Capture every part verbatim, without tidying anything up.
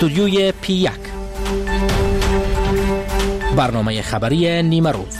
استودیوی پی یک، برنامه خبری نیمه روز.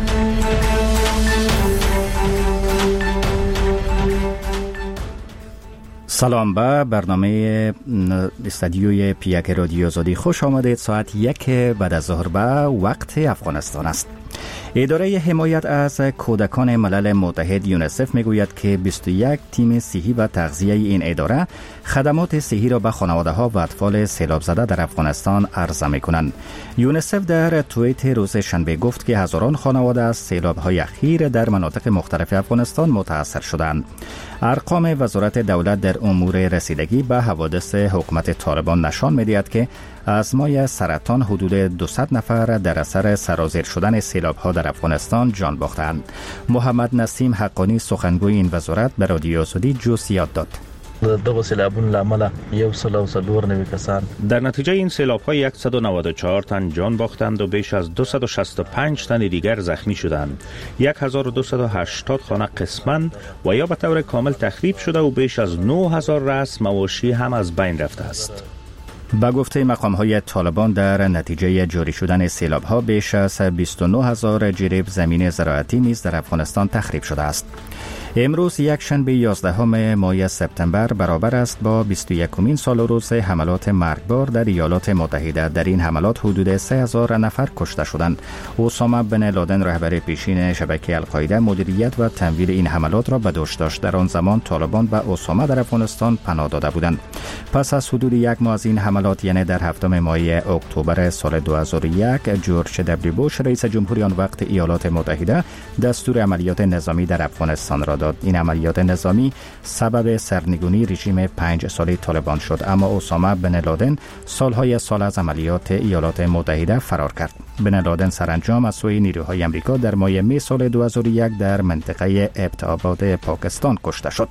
سلام به برنامه استودیوی پی یک رادیو آزادی خوش آمدید. ساعت یک بعد از ظهر به وقت افغانستان است. اداره حمایت از کودکان ملل متحد یونیسف میگوید که بیست و یک تیم صحی و تغذیه این اداره خدمات صحی را به خانواده ها و اطفال سیلاب زده در افغانستان عرضه میکنند. یونیسف در توییت روز شنبه گفت که هزاران خانواده از سیلاب های اخیر در مناطق مختلف افغانستان متاثر شدند. ارقام وزارت دولت در امور رسیدگی به حوادث حکومت طالبان نشان می‌دهد که از مای سرطان حدود دویست نفر در اثر سرازیر شدن سیلاب‌ها در افغانستان جان باختند. محمد نسیم حقانی سخنگوی این وزارت به رادیو آزادی جزئیات داد. دغه سیلابونو له امله یو سل او څلور نوي کسان در نتیجه این سیلاب‌ها صد و نود و چهار تن جان باختند و بیش از دویست و شصت و پنج تن دیگر زخمی شدند. هزار و دویست و هشتاد خانه قسماً و یا به طور کامل تخریب شده و بیش از نه هزار رأس مواشی هم از بین رفته است. با گفته مقام‌های طالبان در نتیجه جاری شدن سیلاب‌ها بیش از بیست و نه هزار جریب زمین زراعتی نیز در افغانستان تخریب شده است. امروز یک شنبه یازدهم ماه سپتامبر برابر است با بیست و یکمین سال و روز حملات مرگبار در ایالات متحده. در این حملات حدود سه هزار نفر کشته شدند. اسامه بن لادن رهبر پیشین شبکه القاعده مدیریت و تمویل این حملات را به دوش داشت. در آن زمان طالبان به اسامه در افغانستان پناه داده بودند. پس از حدود یک ماه از این حملات، یعنی در هفتم ماه اکتبر سال دو هزار و یک، جورج دبلیو بوش رئیس جمهوری آن وقت ایالات متحده دستور عملیات نظامی در افغانستان را داد. این عملیات نظامی سبب سرنگونی رژیم پنج ساله طالبان شد، اما اسامه بن لادن سالهای سال از عملیات ایالات متحده فرار کرد. بن لادن سرانجام از سوی نیروهای آمریکا در ماه می سال دو هزار و یک در منطقه ابت‌آباد پاکستان کشته شد.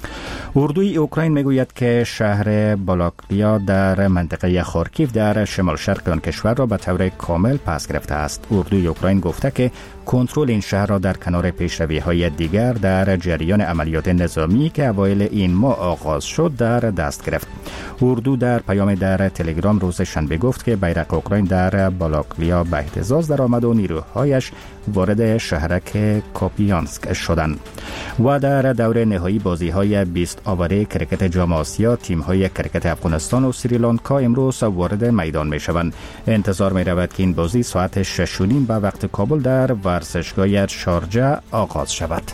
اردوی اوکراین میگوید که شهر بالاکلیا در منطقه خارکیف در شمال شرق آن کشور را به طور کامل پس گرفته است. اردوی اوکراین گفته که کنترل این شهر را در کنار پیشروی‌های دیگر در جریان عملیات نظامی که اوایل این ماه آغاز شد در دست گرفت. اردو در پیام در تلگرام روز شنبه گفت که بیرق اوکراین در بالاکلیا به اهتزاز درآمد و نیروهایش وارد شهرک کاپیانسک شدند. و در دور نهایی بازی‌های بیست آوره کرکت جام آسیا، تیم‌های کرکت افغانستان و سریلانکا امروز وارد میدان می‌شوند. انتظار می‌رود که این بازی ساعت شش و نیم به وقت کابل در ورزشگاه شارجه آغاز شود.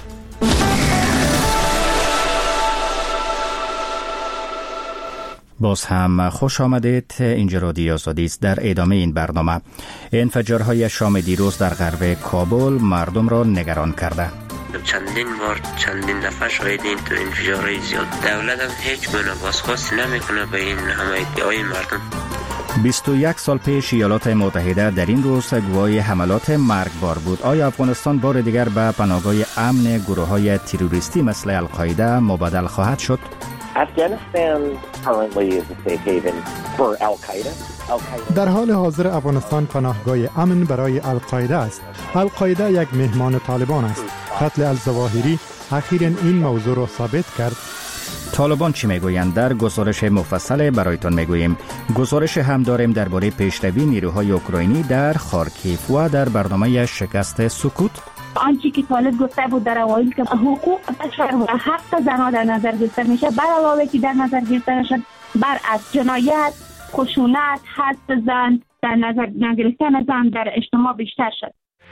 باز هم خوش آمدید. اینجا رادیو آزادی است. در ادامه این برنامه، انفجارهای شام دیروز در غرب کابل مردم را نگران کرده. چندین بار چندین دفعه شاهدیم تو انفجارهای زیاد. دولت هم هیچ گونه بازخواستی نمیکنه به این همه ادعای مردم. بیست و یک سال پیش ایالات متحده در این روز گواه حملات مرگبار بود. آیا افغانستان بار دیگر به پناهگاه امن گروه‌های تروریستی مثل القاعده مبادل خواهد شد؟ در حال حاضر افغانستان پناهگاه امن برای القاعده است. القاعده یک مهمان طالبان است. قتل الظواهری اخیراً این موضوع را ثابت کرد. طالبان چی میگویند؟ در گزارش مفصل برایتان میگوییم. گزارش هم داریم درباره پیشروی نیروهای اوکراینی در خارکیف و در برنامه شکست سکوت. آنچه که طالب گفته بود در اوایل که حقوق بشر و حق زنان در نظر گرفته میشه، بر علاوه که در نظر گرفته شد بر از جنایت، خشونت، حذف زن در نظر نگرفتن زن در اجتماع بیشتر شد.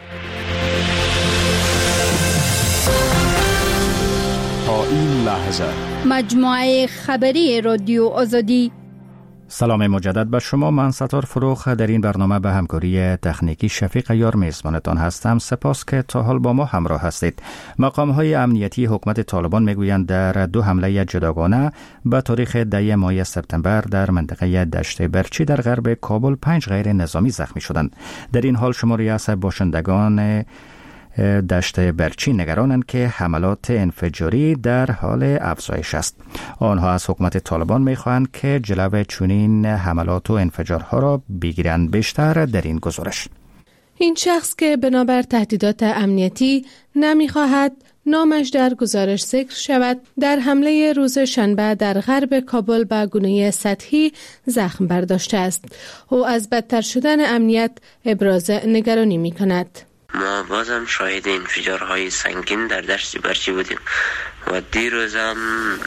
تا این لحظه مجموعه خبری رادیو آزادی. سلام مجدد به شما. من ستار فروخ در این برنامه به همکاری تکنیکی شفیق یار میزبانتان هستم. سپاس که تا حال با ما همراه هستید. مقام‌های امنیتی حکومت طالبان میگویند در دو حمله جداگانه به تاریخ ده ماه سپتامبر در منطقه دشت برچی در غرب کابل پنج غیر نظامی زخمی شدند. در این حال شماری از باشندگان دشت برچی نگرانند که حملات انفجاری در حال افزایش است. آنها از حکومت طالبان می‌خواهند که جلو چنین حملات و انفجارها را بگیرند. بیشتر در این گزارش. این شخص که بنابر تهدیدات امنیتی نمی‌خواهد نامش در گزارش ذکر شود، در حمله روز شنبه در غرب کابل به گونه سطحی زخم برداشته است. او از بدتر شدن امنیت ابراز نگرانی می کند. ما بازم شاهد انفجارهای سنگین در دشت برچی بودیم و دیروزم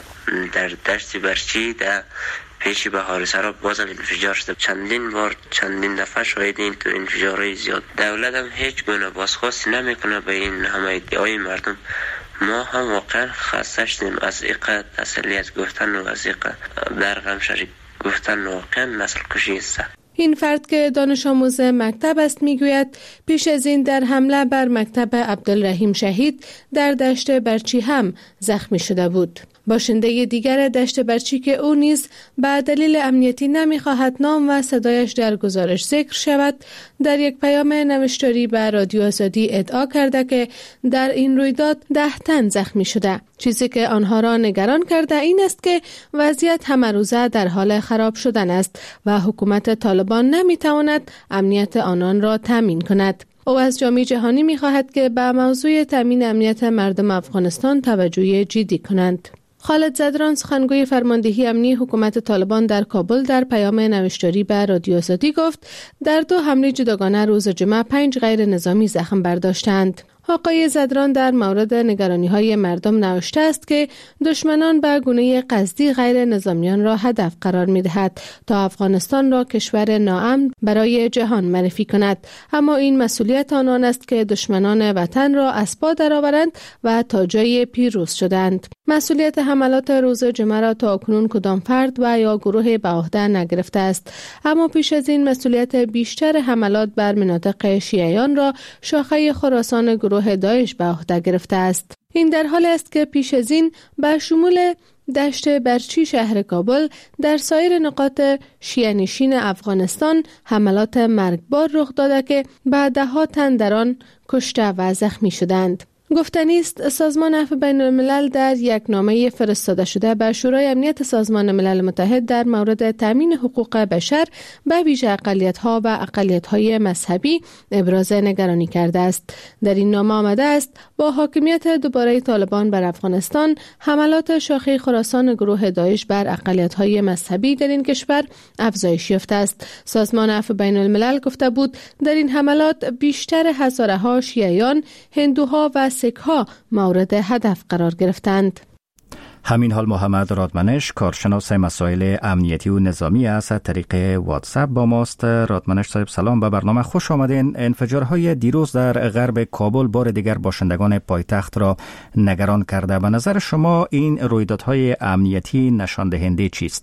در دشت برچی در پیش بهار سرا بازم انفجار شده. چندین بار چندین دفعه شاهد این تو انفجارهای زیاد. دولت هم هیچ گونه بازخواست نمیکنه به این همه ادعای مردم. ما هم واقعا خسته شدیم از اینقدر تسلیت گفتن و از اینقدر در غم شریک گفتن. واقعا نسل کشی است. این فرد که دانش آموز مکتب است میگوید پیش از این در حمله بر مکتب عبدالرحیم شهید در دشت برچی هم زخمی شده بود. باشنده دیگر دشت برچی که او نیز به دلیل امنیتی نمیخواهد نام و صدایش در گزارش ذکر شود، در یک پیام نوشتاری به رادیو آزادی ادعا کرده که در این رویداد ده تن زخمی شده. چیزی که آنها را نگران کرده این است که وضعیت همه روزه در حال خراب شدن است و حکومت طالبان نمیتواند امنیت آنان را تامین کند. او از جامعه جهانی میخواهد که به موضوع تامین امنیت مردم افغانستان توجه جدی کنند. خالد زدران، سخنگوی فرماندهی امنی حکومت طالبان در کابل، در پیام نوشتاری به رادیو آزادی گفت در دو حمله جداگانه روز جمعه پنج غیر نظامی زخم برداشتند. آقای زدران در مورد نگرانی‌های مردم نوشته است که دشمنان به گونه قصدی غیر نظامیان را هدف قرار می‌دهد تا افغانستان را کشور ناامن برای جهان معرفی کند، اما این مسئولیت آنان است که دشمنان وطن را از پا درآورند و تا جای پیروز شدند. مسئولیت حملات روز جمعه را تا اکنون کدام فرد و یا گروه به عهده نگرفته است، اما پیش از این مسئولیت بیشتر حملات بر مناطق شیعیان را شاخه خراسان گروه داعش به عهده گرفته است. این در حالی است که پیش از این به شمول دشت برچی شهر کابل در سایر نقاط شیعه نشین افغانستان حملات مرگبار رخ داده که به ده‌ها تن در آن کشته و زخمی شدند. گفتنی است سازمان عفو بین الملل در یک نامه فرستاده شده به شورای امنیت سازمان ملل متحد در مورد تامین حقوق بشر به ویژه اقلیت‌ها و اقلیت‌های مذهبی ابراز نگرانی کرده است. در این نامه آمده است با حاکمیت دوباره طالبان بر افغانستان، حملات شاخه خراسان گروه داعش بر اقلیت‌های مذهبی در این کشور افزایش یافته است. سازمان عفو بین الملل گفته بود در این حملات بیشتر هزارها شیعیان، هندوها و سک‌ها مورد هدف قرار گرفتند. همین حال محمد رادمنش، کارشناس مسائل امنیتی و نظامی است، از طریق واتساپ با ماست. رادمنش صاحب سلام، به برنامه خوش آمدین. انفجارهای دیروز در غرب کابل بار دیگر باشندگان پایتخت را نگران کرده. به نظر شما این رویدادهای امنیتی نشان دهنده چیست؟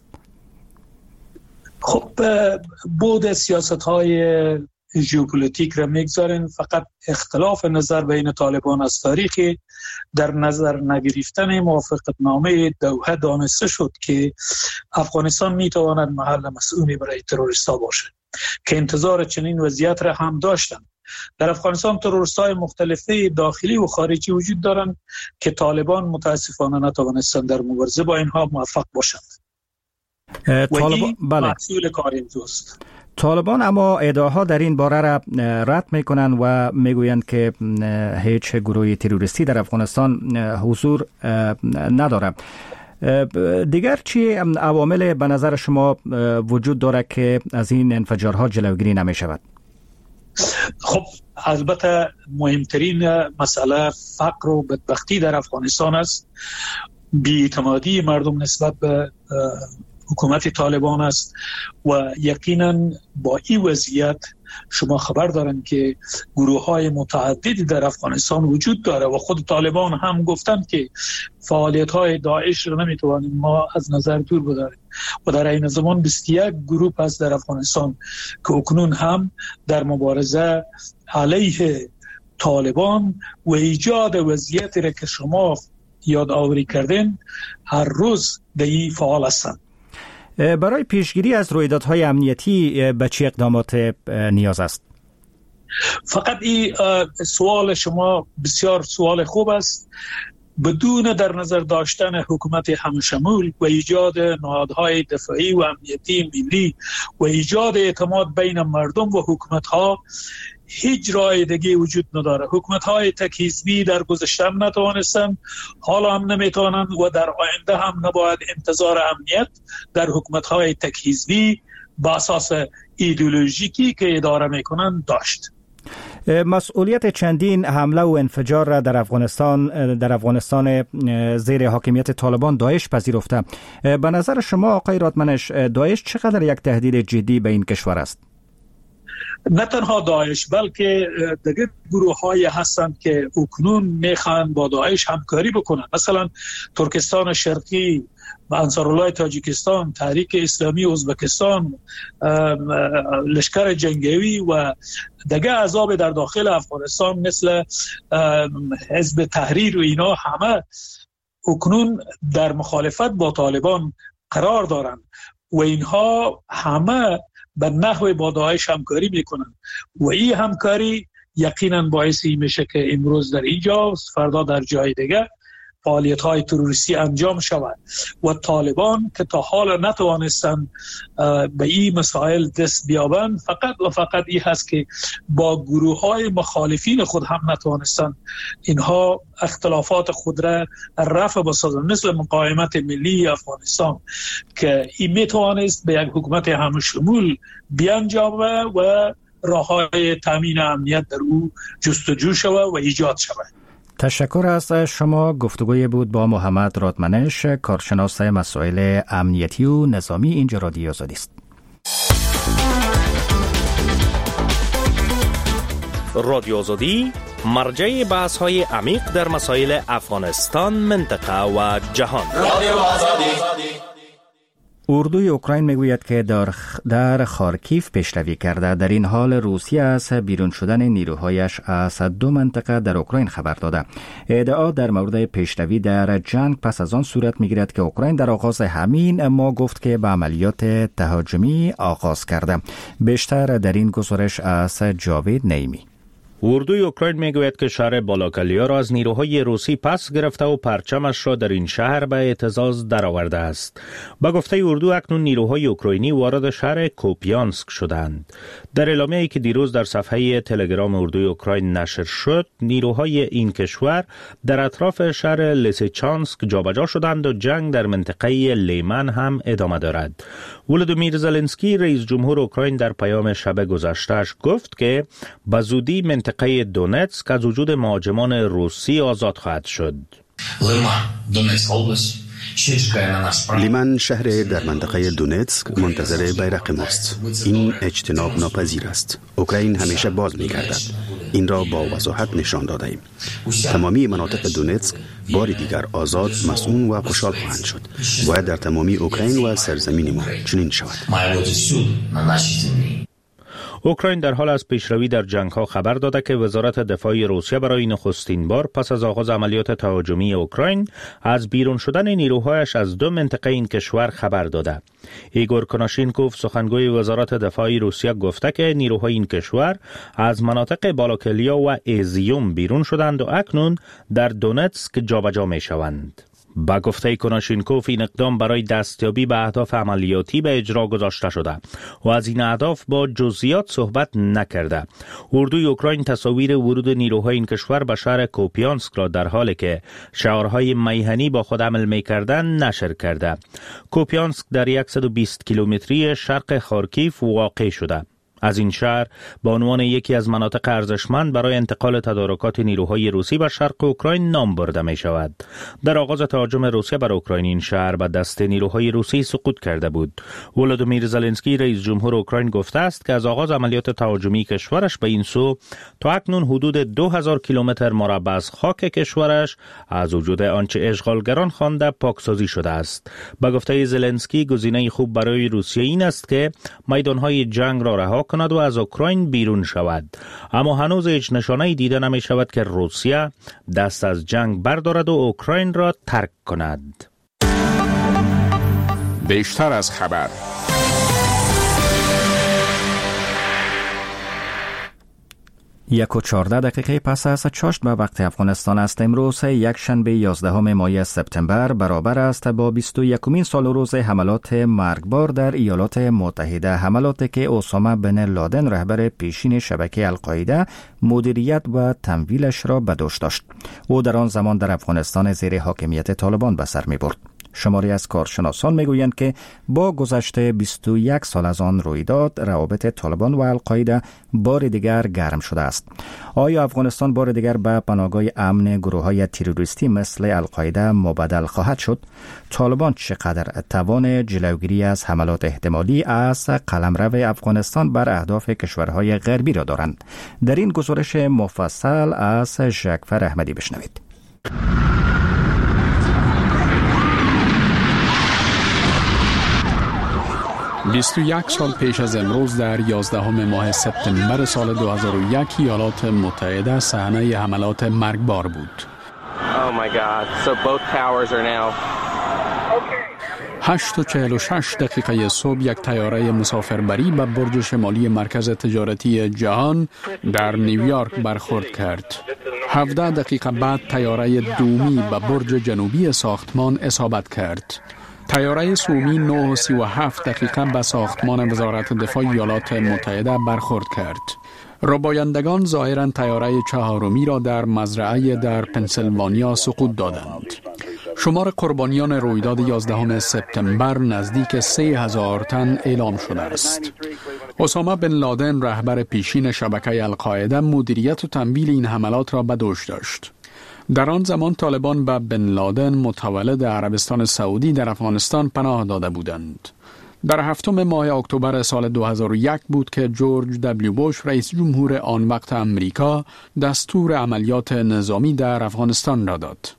خب بود سیاست‌های ژئوپلیتیک را میگذارین، فقط اختلاف نظر بین طالبان از تاریخی در نظر نگرفتن موافقتنامه دوحه دانسته شد که افغانستان میتواند محل مسئولی برای تروریستا باشد که انتظار چنین وضعیت را هم داشتند. در افغانستان تروریست‌های مختلفه داخلی و خارجی وجود دارند که طالبان متاسفانه نتوانستند در مبارزه با اینها موفق باشند. طالبان بله. مسئول کار اینجاست. طالبان اما ادعاها در این باره را رد میکنند و میگویند که هیچ گروه تروریستی در افغانستان حضور نداره. دیگر چی عوامل به نظر شما وجود داره که از این انفجارها جلوگیری نمی شود؟ خب البته مهمترین مسئله فقر و بدبختی در افغانستان است. بی‌اعتمادی مردم نسبت به حکومت طالبان است و یقینا با این وضعیت شما خبر دارن که گروه های متعددی در افغانستان وجود داره و خود طالبان هم گفتند که فعالیت های داعش رو نمیتوانیم ما از نظر دور بداریم و در این زمان بیست و یک گروه هست در افغانستان که اکنون هم در مبارزه علیه طالبان و ایجاد وضعیتی را که شما یاد آوری کردین هر روز دی فعال هستند. برای پیشگیری از رویدادهای امنیتی به چه اقدامات نیاز است؟ فقط این سوال شما بسیار سوال خوب است. بدون در نظر داشتن حکومت همشمول و ایجاد نهادهای دفاعی و امنیتی ملی و ایجاد اعتماد بین مردم و حکومت‌ها، هیچ راه دیگه وجود نداره. حکومت های تک حزبی در گذشته هم نتوانستن، حالا هم نمیتونن و در آینده هم نباید انتظار امنیت در حکومت های تک حزبی با اساس ایدئولوژیکی که اداره میکنن داشت. مسئولیت چندین حمله و انفجار را در افغانستان در افغانستان زیر حاکمیت طالبان داعش پذیرفته. به نظر شما آقای رادمنش، داعش چقدر یک تهدید جدی به این کشور است؟ نه تنها داعش بلکه دیگر گروه های هستند که اکنون میخوان با داعش همکاری بکنن. مثلا ترکستان شرقی و انصارالله تاجیکستان، تحریک اسلامی ازبکستان، لشکر جنگی و دیگر احزاب در داخل افغانستان مثل حزب تحریر و اینا همه اکنون در مخالفت با طالبان قرار دارند و اینها همه به نحو با داعش همکاری میکنن و این همکاری یقینا باعثی میشه که امروز در اینجا فردا در جای دیگه فعالیت های تروریستی انجام شود و طالبان که تا حالا نتوانستن به این مسائل دست بیابند، فقط و فقط این هست که با گروه های مخالفین خود هم نتوانستن اینها اختلافات خود را رفع بسازن، مثل مقاومت ملی افغانستان که این میتوانست به یک حکومت همشمول بیانجامه و راه های تامین امنیت در او جستجو شود و ایجاد شود. تشکر از شما. گفتگوی بود با محمد رادمنش، کارشناس مسائل امنیتی و نظامی. اینجا رادیو آزادی است. رادیو آزادی مرجع بحث های عمیق در مسائل افغانستان، منطقه و جهان. رادیو آزادی. اردوی اوکراین میگوید که در در خارکیف پیشروی کرده. در این حال روسیه از بیرون شدن نیروهایش از دو منطقه در اوکراین خبر داده. ادعا در مورد پیشروی در جنگ پس از آن صورت میگیرد که اوکراین در آغاز همین ماه گفت که به عملیات تهاجمی آغاز کرده. بیشتر در این گزارش از جاوید نعیمی. اردوی اوکراین میگوید که شهر بالاکلیا را از نیروهای روسی پس گرفته و پرچمش را در این شهر به اعتزاز درآورده است. با گفته اردو اکنون نیروهای اوکراینی وارد شهر کوپیانسک شدند. در اعلامیه‌ای که دیروز در صفحه تلگرام اردوی اوکراین نشر شد، نیروهای این کشور در اطراف شهر لیسیچانسک جابجا شدند و جنگ در منطقه لیمن هم ادامه دارد. ولودیمیر زلنسکی رئیس جمهور اوکراین در پیام شب گذشته‌اش گفت که به زودی منطقه دونتسک از وجود مهاجمان روسی آزاد خواهد شد. لیمن شهر در منطقه دونتسک منتظر بیرق ماست. این اجتناب ناپذیر است. اوکراین همیشه باز می‌گردد. این را با وضاحت نشان داده ایم. تمامی مناطق دونتسک بار دیگر آزاد، مسئول و خوشحال خواهند شد. باید در تمامی اوکراین و سرزمین ما چنین شود. اوکراین در حال از پیشروی در جنگ‌ها خبر داده که وزارت دفاع روسیه برای نخستین بار پس از آغاز عملیات تهاجمی اوکراین از بیرون شدن نیروهایش از دو منطقه این کشور خبر داده. ایگور کناشینکوف سخنگوی وزارت دفاع روسیه گفته که نیروهای این کشور از مناطق بالاکلیا و ایزیوم بیرون شدند و اکنون در دونتسک جابجا می‌شوند. با گفته کناشینکوف این اقدام برای دستیابی به اهداف عملیاتی به اجرا گذاشته شده و از این اهداف با جزئیات صحبت نکرده. اردوی اوکراین تصاویر ورود نیروهای این کشور به شهر کوپیانسک را در حالی که شعارهای میهنی با خود حمل می‌کردند نشر کرده. کوپیانسک در صد و بیست کیلومتری شرق خارکیف واقع شده. از این شهر به عنوان یکی از مناطق ارزشمند برای انتقال تدارکات نیروهای روسی به شرق اوکراین نام برده می شود. در آغاز تهاجم روسیه بر اوکراین این شهر به دست نیروهای روسی سقوط کرده بود. ولودیمیر زلنسکی رئیس جمهور اوکراین گفته است که از آغاز عملیات تهاجمی کشورش به این سو تا اکنون حدود دو هزار کیلومتر مربع از خاک کشورش از وجود آنچه اشغالگران خوانده پاکسازی شده است. به گفته زلنسکی گزینه خوب برای روسیه این است که میدانهای جنگ را رها کند و از اوکراین بیرون شود، اما هنوز هیچ نشانه‌ای دیده نمی شود که روسیه دست از جنگ بردارد و اوکراین را ترک کند. بیشتر از خبر. یک و چهارده دقیقه پس از چاشت به وقت افغانستان است. امروز یک شنبه یازدهم ماه سپتامبر برابر است با بیست و یکمین سال روز حملات مرگبار در ایالات متحده، حملاتی که اسامه بن لادن رهبر پیشین شبکه القاعده مدیریت و تمویلش را به دوش داشت. او در آن زمان در افغانستان زیر حاکمیت طالبان به سر می برد. شماری از کارشناسان میگویند که با گذشت بیست و یک سال از آن رویداد، روابط طالبان و القاعده بار دیگر گرم شده است. آیا افغانستان بار دیگر به پناهگاه امن گروه‌های تروریستی مثل القاعده مبدل خواهد شد؟ طالبان چقدر توان جلوگیری از حملات احتمالی از قلمرو افغانستان بر اهداف کشورهای غربی را دارند؟ در این گزارش مفصل از ژکفر احمدی بشنوید. بیست و یک سال پیش از امروز در یازدهم ماه سپتامبر سال دو هزار و یک ایالات متحده صحنه حملات مرگبار بود. Oh my God. So both towers are now. هشت و چهل و شش دقیقه صبح یک طیاره مسافربری به برج شمالی مرکز تجارتی جهان در نیویورک برخورد کرد. هفده دقیقه بعد طیاره دومی به برج جنوبی ساختمان اصابت کرد. طیاره سومی نه و سی و هفت دقیقه به ساختمان وزارت دفاع ایالات متحده برخورد کرد. ربایندگان ظاهراً طیاره چهارمی را در مزرعه در پنسیلوانیا سقوط دادند. شمار قربانیان رویداد یازدهم سپتامبر نزدیک سه هزار تن اعلام شده است. اسامه بن لادن رهبر پیشین شبکه القاعده مدیریت و تمویل این حملات را به دوش داشت. در آن زمان طالبان به بن لادن متولد عربستان سعودی در افغانستان پناه داده بودند. در هفتم ماه اکتبر سال دو هزار و یک بود که جورج دبلیو بوش رئیس جمهور آن وقت امریکا دستور عملیات نظامی در افغانستان را داد.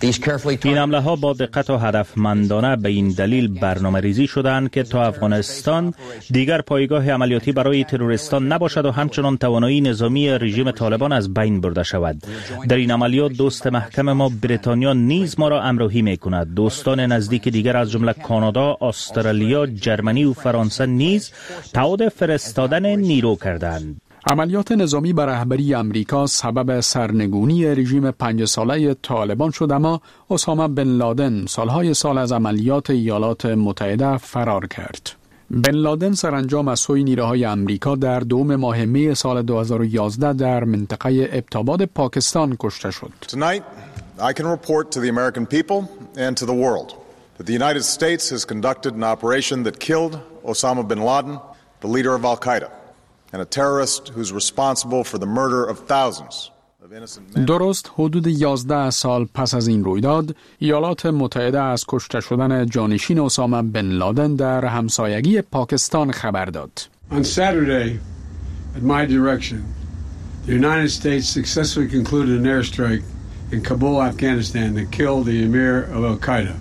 این حمله ها با دقت و هدفمندانه به این دلیل برنامه ریزی شدند که تا افغانستان دیگر پایگاه عملیاتی برای تروریستان نباشد و همچنان توانایی نظامی رژیم طالبان از بین برده شود. در این عملیات دوست محکم ما بریتانیا نیز ما را همراهی می‌کند. دوستان نزدیک دیگر از جمله کانادا، استرالیا، جرمنی و فرانسه نیز تعهد فرستادن نیرو کردند. عملیات نظامی بر رهبری امریکا سبب سرنگونی رژیم پنج ساله طالبان شد، اما اسامه بن لادن سالهای سال از عملیات ایالات متحده فرار کرد. بن لادن سرانجام از سوی نیروهای امریکا در دوم ماه می سال دو هزار و یازده در منطقه ابتاباد پاکستان کشته شد. Tonight, I can report to the American people and to the world that the United States has conducted an operation that killed Osama bin Laden, the leader of Al-Qaeda, and a terrorist who's responsible for the murder of thousands of innocent men. درست حدود یازده سال پس از این رویداد، ایالات متحده از کشته شدن جانشین اسامه بن لادن در همسایگی پاکستان خبر داد. On Saturday, at my direction, the United States successfully concluded an airstrike in Kabul, Afghanistan that killed the emir of Al-Qaeda,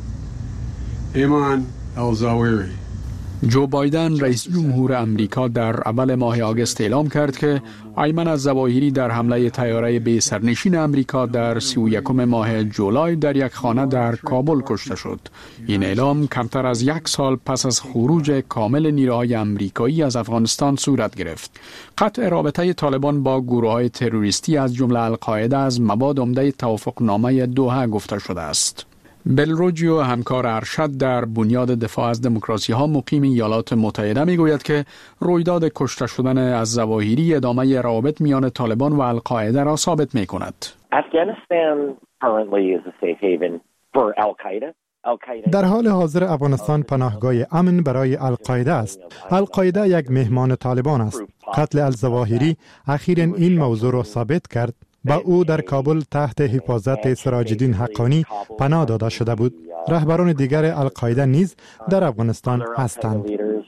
Ayman al-Zawahiri. جو بایدن رئیس جمهور امریکا در اول ماه آگوست اعلام کرد که ایمن الظواهری در حمله طیاره به سرنشین امریکا در سی و یکم ماه جولای در یک خانه در کابل کشته شد. این اعلام کمتر از یک سال پس از خروج کامل نیروهای امریکایی از افغانستان صورت گرفت. قطع رابطه طالبان با گروه‌های تروریستی از جمله القاعده از مباد عمده توافقنامه دوحه گفته شده است. بلروجیو همکار ارشد در بنیاد دفاع از دموکراسی ها مقیم ایالات متحده میگوید که رویداد کشته شدن از ظواهری ادامه روابط میان طالبان و القاعده را ثابت می کند. در حال حاضر افغانستان پناهگاه امن برای القاعده است. القاعده یک مهمان طالبان است. قتل الظواهری اخیراً این موضوع را ثابت کرد. با او در کابل تحت حفاظت سراج الدین حقانی پناه داده شده بود. رهبران دیگر القاعده نیز در افغانستان هستند.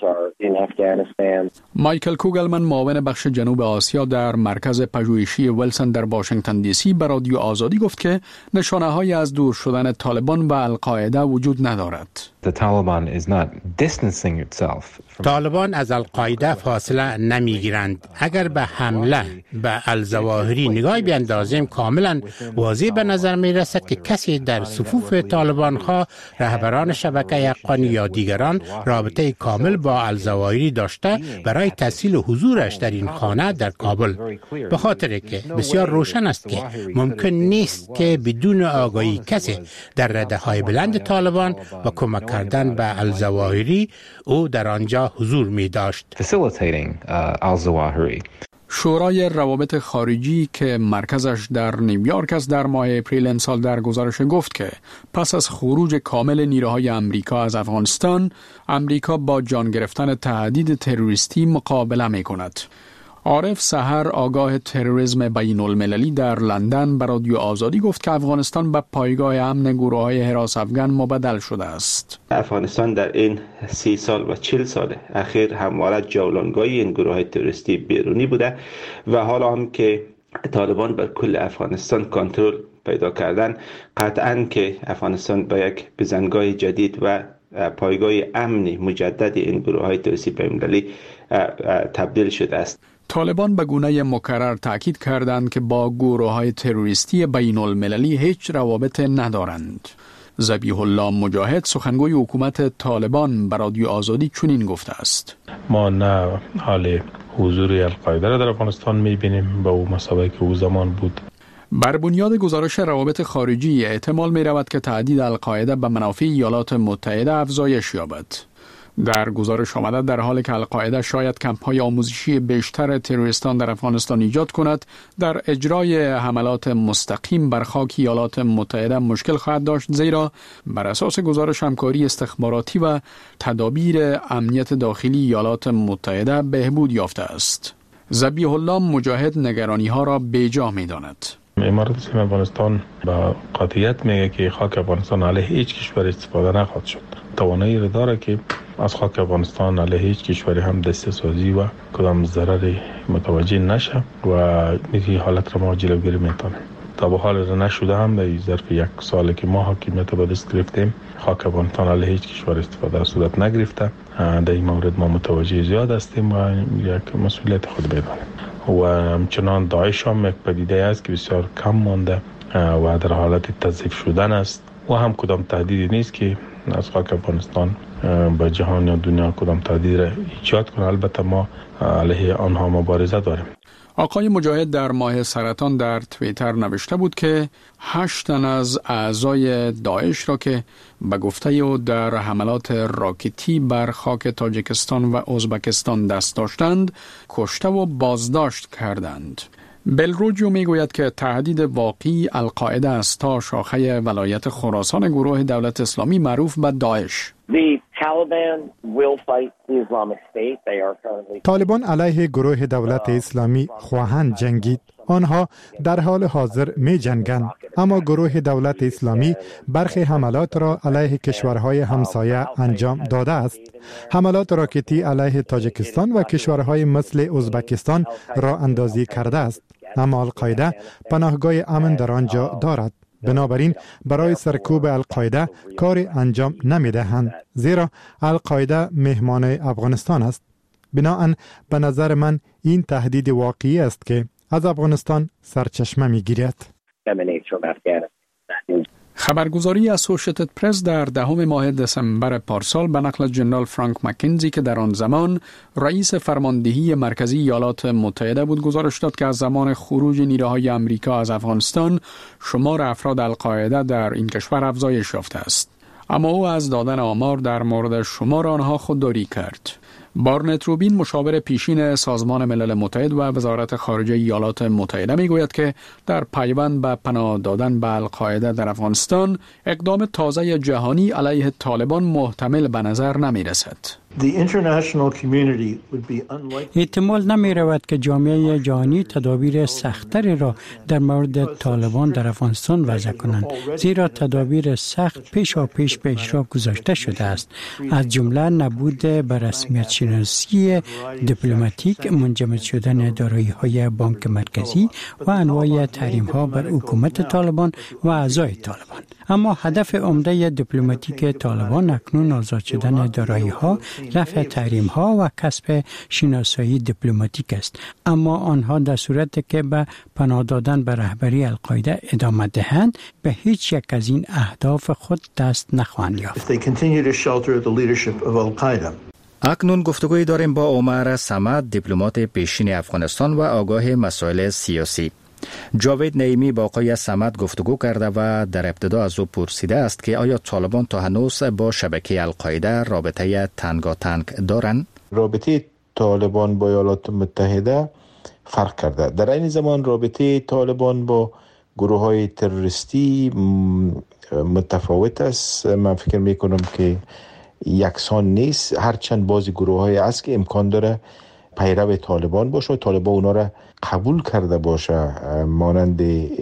مایکل کوگلمن معاون بخش جنوب آسیا در مرکز پژوهشی ویلسون در واشنگتن دی سی به رادیو آزادی گفت که نشانه‌هایی از دور شدن طالبان و القاعده وجود ندارد. طالبان از القاعده فاصله نمیگیرند. اگر به حمله به الظواهری نگاه بیندازیم کاملا واضح به نظر می رسد که کسی در صفوف طالبان ها رهبران شبکه حقانی یا دیگران رابطه کامل با الظواهری داشته برای تسهیل حضورش در این خانه در کابل، به خاطر که بسیار روشن است که ممکن نیست که بدون آگاهی کسی در رده های بلند طالبان و کمک کردن به الظواهری او در آنجا حضور می داشت. شورای روابط خارجی که مرکزش در نیویورک است در ماه اپریل امسال در گزارش گفت که پس از خروج کامل نیروهای امریکا از افغانستان، امریکا با جان گرفتن تهدید تروریستی مقابله می کند. عارف سحر آگاه تروریسم بین المللی در لندن به رادیو آزادی گفت که افغانستان به پایگاه امن گروه‌های حراس افغان مبدل شده است. افغانستان در این سی سال و چل سال اخیر همواره جولانگاهی این گروه‌های تروریستی بیرونی بوده و حالا هم که طالبان بر کل افغانستان کنترل پیدا کردن، قطعاً که افغانستان به یک بزنگاه جدید و پایگاه امنی مجدد این گروه‌های تروریستی بین‌المللی تبدیل شده است. طالبان به گونه مکرر تاکید کردند که با گروه‌های تروریستی بین المللی هیچ روابط ندارند. ذبیح الله مجاهد سخنگوی حکومت طالبان به رادیو آزادی چنین گفته است: ما نه حال حضور القاعده را در افغانستان می‌بینیم به اون مسابقه که او زمان بود. بر بنیاد گزارش روابط خارجی احتمال می‌رود که تهدید القاعده به منافع ایالات متحده افزایش یابد. در گزارش آمده در حالی که القاعده شاید کمپ‌های آموزشی بیشتر تروریستان در افغانستان ایجاد کند، در اجرای حملات مستقیم بر خاک ایالات متحده مشکل خواهد داشت، زیرا بر اساس گزارش همکاری استخباراتی و تدابیر امنیت داخلی ایالات متحده بهبود یافته است. ذبیح الله مجاهد نگرانی‌ها را بیجا می‌داند. امارات اسلامی افغانستان با قاطعیت میگه که خاک افغانستان علیه هیچ کشور استفاده نخواهد شد. توانایی را داره که از خاک افغانستان علیه هیچ کشوری هم دسته سازی و کدام ضرری متوجه نشه و این حالت را ما جلوگیری میتونیم. تا به حال را نشده هم در ظرف یک سالی که ما حاکمیت به دست گرفتیم، خاک افغانستان علیه هیچ کشور استفاده صورت نگرفته. در این مورد ما متوجه زیاد هستیم و یک مسئولیت خود بدانیم. و همچنان داعش هم یک پدیده است که بسیار کم مانده و در حالت تضعیف شدن است و هم کدام تهدیدی نیست که از خاک افغانستان به جهان یا دنیا کدام تهدید را ایجاد کنه. البته ما علیه آنها مبارزه داریم. آقای مجاهد در ماه سرطان در توییتر نوشته بود که هشت تن از اعضای داعش را که به گفته او در حملات راکتی بر خاک تاجیکستان و ازبکستان دست داشتند کشته و بازداشت کردند. بلروجیو میگوید که تهدید واقعی القاعده است تا شاخه ولایت خراسان گروه دولت اسلامی معروف به داعش. طالبان علیه گروه دولت اسلامی خواهند جنگید. آنها در حال حاضر می جنگند، اما گروه دولت اسلامی برخی حملات را علیه کشورهای همسایه انجام داده است. حملات راکتی علیه تاجیکستان و کشورهای مثل ازبکستان را اندازی کرده است، اما القاعده پناهگاه امن در آنجا دارد. بنابراین برای سرکوب القاعده کار انجام نمی دهند، زیرا القاعده مهمان افغانستان است. بناهن به نظر من این تهدید واقعی است که از افغانستان سرچشمه می گیرد. خبرگزاری اسوشیتد پرس در دهم ماه دسامبر پارسال به نقل جنرال فرانک مکنزی که در آن زمان رئیس فرماندهی مرکزی ایالات متحده بود گزارش داد که از زمان خروج نیروهای امریکا از افغانستان شمار افراد القاعده در این کشور افزایش یافته است. اما او از دادن آمار در مورد شمار آنها خودداری کرد. بارنت روبین مشاور پیشین سازمان ملل متحد و وزارت خارجه ایالات متحده میگوید که در پیوند به پناه دادن به القاعده در افغانستان اقدام تازه جهانی علیه طالبان محتمل به نظر نمی رسد. احتمال نمی رود که جامعه جهانی تدابیر سخت‌تری را در مورد طالبان در افغانستان وضع کنند، زیرا تدابیر سخت پیشا پیش به اجرا گذاشته شده است، از جمله نبود به رسمیت شناسی دیپلماتیک، منجمد شدن دارایی‌های بانک مرکزی و انواع تحریم‌ها بر حکومت طالبان و اعضای طالبان. اما هدف عمده دیپلماتیک طالبان اکنون آزاد شدن دارایی ها، رفع تحریم ها و کسب شناسایی دیپلماتیک است. اما آنها در صورتی که به پناه دادن به رهبری القاعده ادامه دهند به هیچ یک از این اهداف خود دست نخواهند یافت. اکنون گفتگوی داریم با عمر صمد، دیپلمات پیشین افغانستان و آگاه مسائل سیاسی. جاوید نعیمی با آقای صمد گفتگو کرده و در ابتدا از او پرسیده است که آیا طالبان تا هنوز با شبکه القاعده رابطه تنگاتنگ دارند؟ رابطه طالبان با ایالات متحده فرق کرده. در این زمان رابطه طالبان با گروه های تروریستی متفاوت است. من فکر میکنم که یکسان نیست، هرچند بعضی گروه های است که امکان داره پیرو طالبان باشه، طالبان اونا را قبول کرده باشه مانند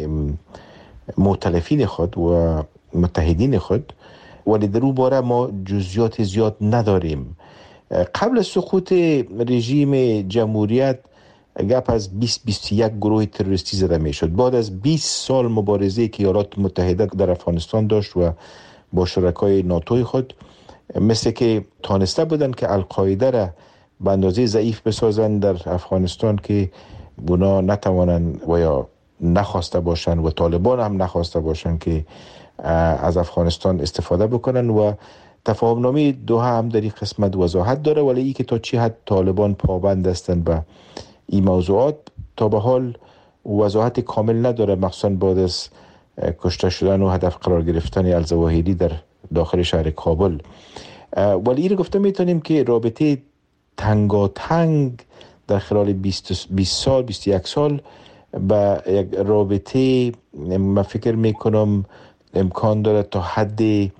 مؤتلفین خود و متحدین خود، ولی در اون باره ما جزئیات زیاد نداریم. قبل از سقوط رژیم جمهوریت گپ از بیست بیست و یک گروه تروریستی زده می شد. بعد از بیست سال مبارزه که ایالات متحده در افغانستان داشت و با شرکای ناتوی خود، مثل که تانسته بودن که القاعده را به اندازه ضعیف بسازن در افغانستان که اونا نتوانن و یا نخواسته باشن و طالبان هم نخواسته باشن که از افغانستان استفاده بکنن و تفاهم نامه دوحه هم در این قسمت وضاحت داره، ولی ای که تا چی حد طالبان پابند هستند به این موضوعات تا به حال وضاحت کامل نداره، مخصوصا بعد از کشته شدن و هدف قرار گرفتن الظواهری در داخل شهر کابل. ولی این گفته میتونیم که رابطه تنگاتنگ در خلال بیست سال بیست و یک سال به یک رابطه من فکر میکنم امکان داره تا حد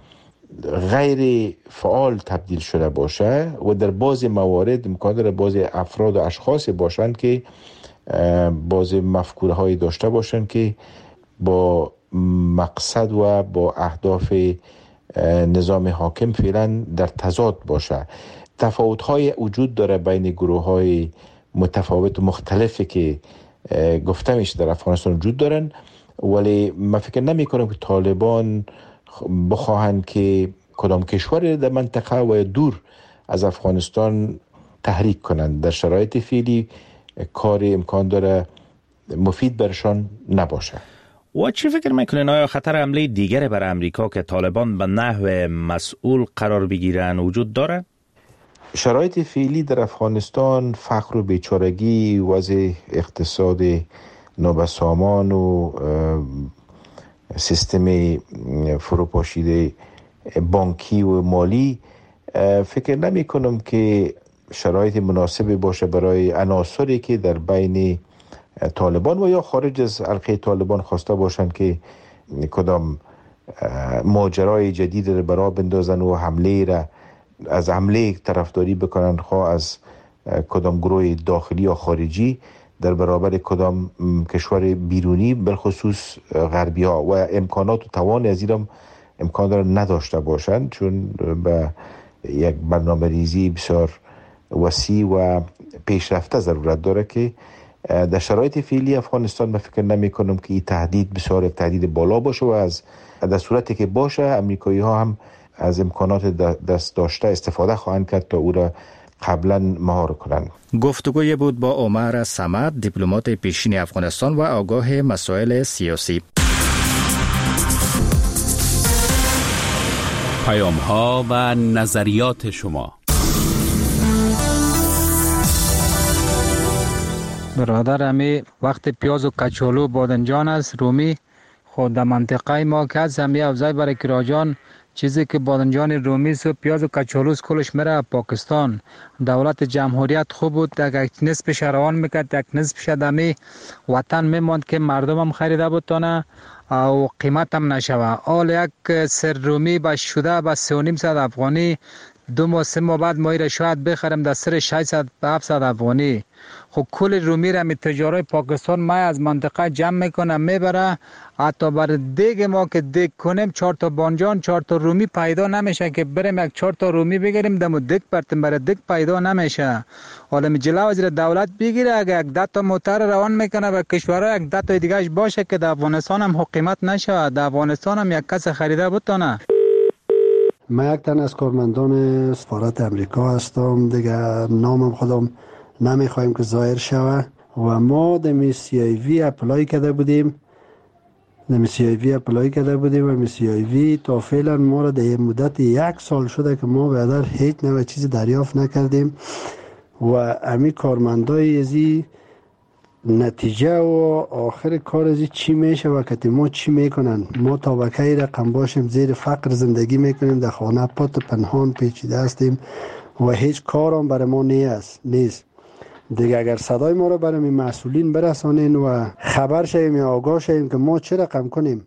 غیر فعال تبدیل شده باشه و در بعضی موارد امکان داره بعضی افراد و اشخاص باشند که بعضی مفکوره های داشته باشند که با مقصد و با اهداف نظام حاکم فعلا در تضاد باشه. تفاوت های وجود داره بین گروه های متفاوت و مختلفی که گفته میشه در افغانستان وجود دارن، ولی من فکر نمی کنم که طالبان بخواهند که کدام کشور در منطقه و دور از افغانستان تحریک کنند. در شرایط فعلی کار امکان داره مفید برشان نباشه. و چی فکر میکنین آیا خطر حمله دیگری بر امریکا که طالبان به نحو مسئول قرار بگیرن وجود داره؟ شرایط فعلی در افغانستان، فقر و بیچارگی، وضع اقتصاد نابسامان و سیستم فروپاشیده بانکی و مالی، فکر نمی کنم که شرایط مناسبی باشه برای عناصری که در بین طالبان و یا خارج از حلقه طالبان خواسته باشند که کدام ماجرای جدید را برا بندازن و حمله را از حمله طرفداری بکنن، خواه از کدام گروه داخلی یا خارجی در برابر کدام کشور بیرونی، بالخصوص غربی ها، و امکانات و توان از اینم امکان داره نداشته باشند، چون به یک برنامه ریزی بسیار وسیع و پیشرفته ضرورت داره که در شرایط فعلی افغانستان من فکر نمی کنم که این تهدید بسیار تهدید بالا باشه و از در صورتی که باشه امریکایی ها هم از امکانات دست داشته استفاده خواهند کرد تا او را قبلا مهار کنند. گفتگوی بود با عمر صمد، دیپلمات پیشین افغانستان و آگاه مسائل سیاسی. پیام ها و نظریات شما. برادر امی وقت پیاز و کچالو بادنجان است رومی خود در منطقه ما که از همی افزای برای کراجان چیزی که بادنجان رومی و پیاز و کچالوس کلش میره پاکستان. دولت جمهوریت خوب بود، یک نصفش روان میکرد، یک نصفش دمی وطن میماند که مردم هم خریده بودتانه او قیمت هم نشوه. آل یک سر رومی با شده با سه و نیم صد افغانی، دو ماه سه ماه بعد ما را شاید بخرم در سر ششصد به هفتصد افغانی. خب کل رومی را می تجارای پاکستان ما از منطقه جمع میکنه میبره، حتی بر دیگ ما که دیگ کنیم چهار تا بانجان چهار تا رومی پیدا نمیشه که بریم یک چهار تا رومی بگیریم دمو دیگ پرتیم برای دیگ پیدا نمیشه. حالا می جلو وزیر دولت بگیره اگه یک ده تا موتر روان میکنه و کشورها یک ده تا دیگهش باشه که در افغانستان هم حکومت نشه، در افغانستان هم یک کس خریده بتونه. من یک تن از کارمندان سفارت امریکا هستم دیگه، نامم خودم نمیخوایم که ظاهر شوه و ما دمی سی آی وی اپلای کرده بودیم دمی سی آی وی اپلای کرده بودیم و می سی آی وی تا فعلا ما را در مدت یک سال شده که ما بیادر هیچ نوع چیز دریافت نکردیم و امی کارمندای ازی نتیجه و آخر کار ازی چی میشه و که ما چی میکنن. ما طبقه رقم باشیم زیر فقر زندگی میکنیم، در خانه پات پنهان پیچیده هستیم و هیچ کارم برای ما نیست نیست دیگه. اگر صدای ما رو برای مسئولین برسانین و خبر شویم یا آگاه شویم که ما چه رقم کنیم.